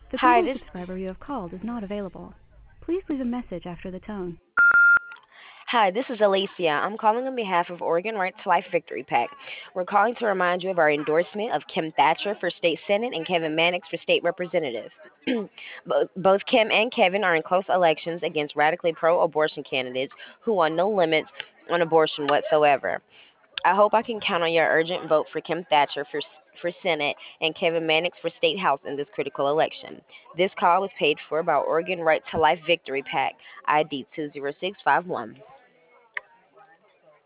The Hi, Google this subscriber you have called is not available. Please leave a message after the tone. Hi, this is Alicia. I'm calling on behalf of Oregon Right to Life Victory PAC. We're calling to remind you of our endorsement of Kim Thatcher for state senate and Kevin Mannix for state representative. Both Kim and Kevin are in close elections against radically pro-abortion candidates who want no limits on abortion whatsoever. I hope I can count on your urgent vote for Kim Thatcher for Senate and Kevin Mannix for State House in this critical election. This call was paid for by Oregon Right to Life Victory PAC, ID 20651.